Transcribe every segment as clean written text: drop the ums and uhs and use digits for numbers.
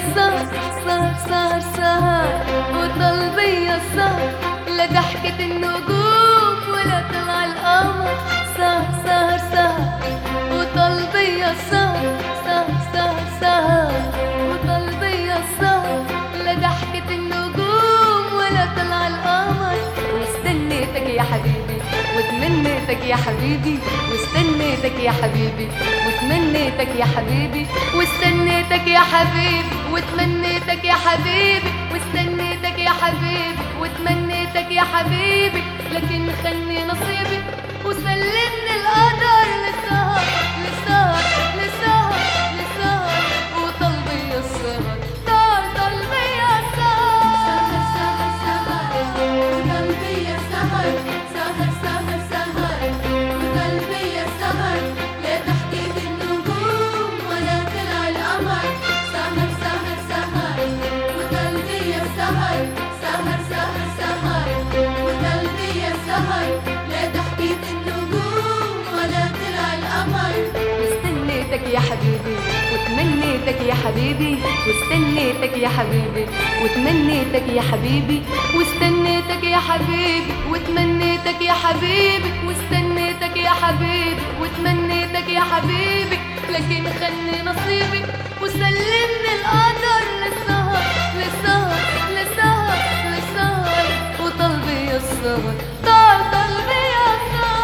السهر سهر سهر سهر وطلبي السهر لا ضحكة النجوم ولا طلع القمر سهر سهر سهر وطلبي السهر سهر سهر سهر وطلبي السهر لا ضحكة النجوم ولا طلع القمر واستنيتك يا حبيبي وتمنيتك يا حبيبي واستنيتك يا حبيبي وتمنيتك يا حبيبي واستنيتك يا حبيبي وتمنيتك يا حبيبي واستنيتك يا حبيبي وتمنيتك يا حبيبي لكن خلني نصيبي وسلمني القدر للسهر للسهر للسهر للسهر وطلبي السهر طلبي السهر سهر سهر سهر وقلبي السهر سهر سهر سهر وقلبي السهر لا تحكي النجوم ولا طلع القمر سهر سهر سهر وقلبي السهر سهر سهر سهر وقلبي السهر لا تحكي النجوم ولا طلع القمر واستنيتك يا حبيبي وتمنيتك يا حبيبي واستنيتك يا حبيبي وتمنيتك يا حبيبي واستنيتك يا حبيبي وتمنيتك يا حبيبي واستنيتك يا حبيبي وتمنيتك يا حبيبي لكن خلني نصيبي وسلمني القدر للسهر للسهر للسهر للسهر وطلبي السهر طلبي السهر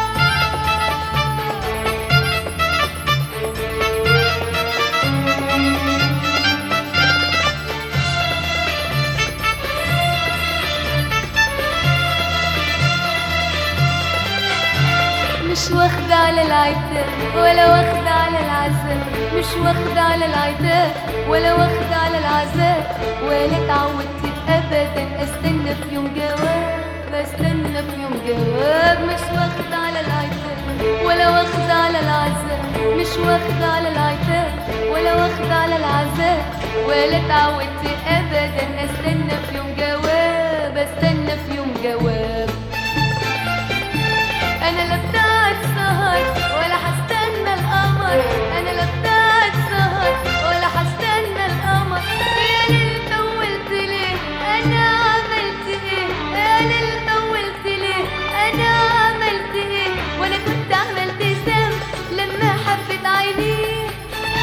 مش واخدة على العتاب ولا واخدة على العذاب مش واخدة على العتاب ولا واخدة على العذاب ولا اتعودت ابدا استنى في يوم جواب استنى في يوم جواب مش واخدة على العتاب ولا واخدة على العذاب مش واخدة على العتاب ولا واخدة على العذاب ولا اتعودت ابدا استنى في يوم جواب استنى في يوم جواب أنا لا بتاعت سهر ولا هستنى القمر أنا لا بتاعت سهر ولا هستنى القمر يا ليل طولت ليه أنا عملت إيه يا ليل طولت ليه أنا عملت إيه وأنا كنت عملت ذنب لما حبيت عينيه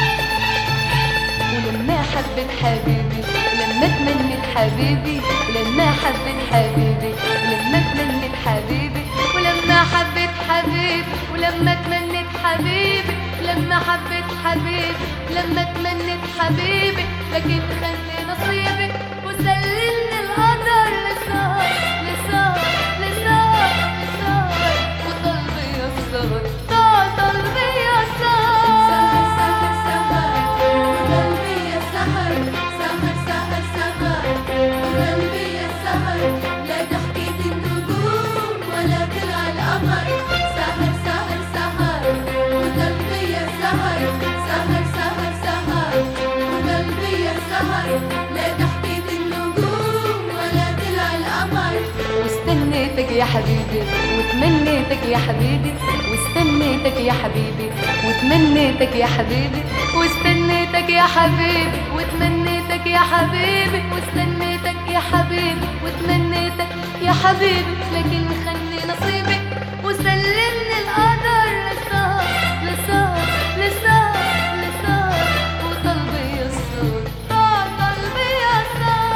ولما حبيت حبيبي ولما تمنيت حبيبي ولما حبيت حبيبي ولما تمنيت حبيبي ولما حبيت حبيبي ولما تمنيت حبيبي لما حبيت حبيبي لما تمنيت حبيبي لكن خلي نصيبي وسلمني القدر للسهر للسهر للسهر للسهر وطلبي السهر طلبي السهر سهر سهر وقلبي السهر سهر سهر سهر وقلبي السهر لا تحكي النجوم ولا طلع القمر سهر سهر سهر وقلبي السهر سهر سهر سهر وقلبي السهر لا تحكي النجوم ولا طلع القمر واستنيتك يا حبيبي وتمنيتك يا حبيبي واستنيتك يا حبيبي وتمنيتك يا حبيبي واستنيتك يا حبيبي وتمنيتك يا حبيبي واستنيتك يا حبيبي وتمنيتك يا حبيبي لكن خلي نصيبي وسلمني القدر للسهر للسهر للسهر للسهر وطلبي السهر طلبي السهر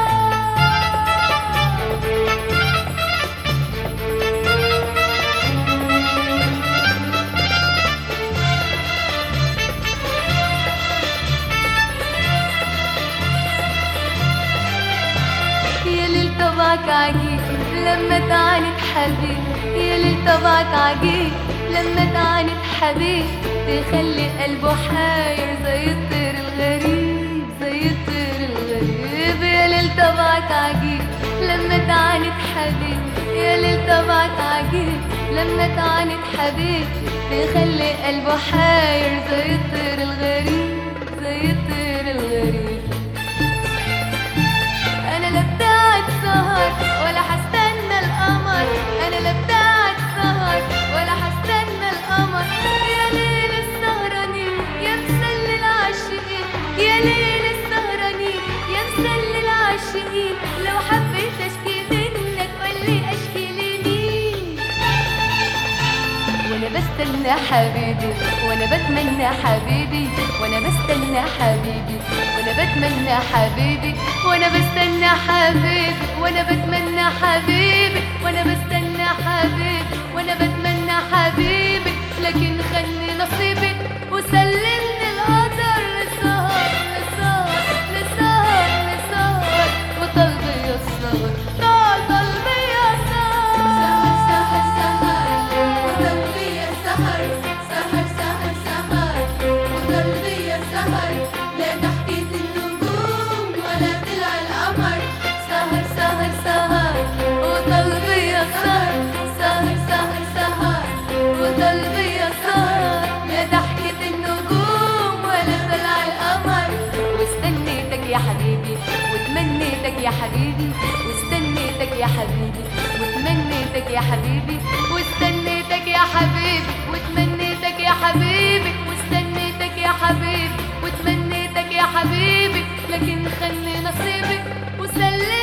يا ليل طبعك عجيب لما تعاند حبيب يا ليل طبعك عجيب لما تعاند حبيب تخلي قلبه حاير زي الطير الغريب زي الطير الغريب يا ليل طبعك عجيب لما تعاند حبيب يا ليل طبعك عجيب لما تعاند حبيب تخلي قلبه حاير زي الطير الغريب زي الطير الغريب أنا لا بتاعت سهر ولا هستنى القمر أنا لا بتاعت سهر ولا هستنى القمر يا ليل السهرانين يا مسلي العاشقين يا ليل السهرانين بستنى حبيبي وانا بتمنى حبيبي وانا بستنى حبيبي وانا بتمنى حبيبي وانا بستنى حبيبي وانا بتمنى حبيبي وانا بستنى حبيبي وانا بتمنى حبيبي لكن خلي نصيبي وسلمني القدر لسهر لسهر لسهر لسهر وطلبي السهر طلبي يا سهر سهر سهر وقلبي يا سهر سهر سهر سهر وقلبي يا سهر لا ضحكة النجوم ولا طلع القمر سهر سهر سهر وطلبي يا سهر سهر سهر سهر وطلبي يا سهر لا ضحكة النجوم ولا طلع القمر واستنيتك يا حبيبي وتمنيتك يا حبيبي واستنيتك يا حبيبي وتمنيتك يا حبيبي واستنيتك يا حبيبي وتمنيتك يا حبيبي واستنيتك يا حبيبي وتمنيتك يا حبيبي لكن خلي نصيبي وسلم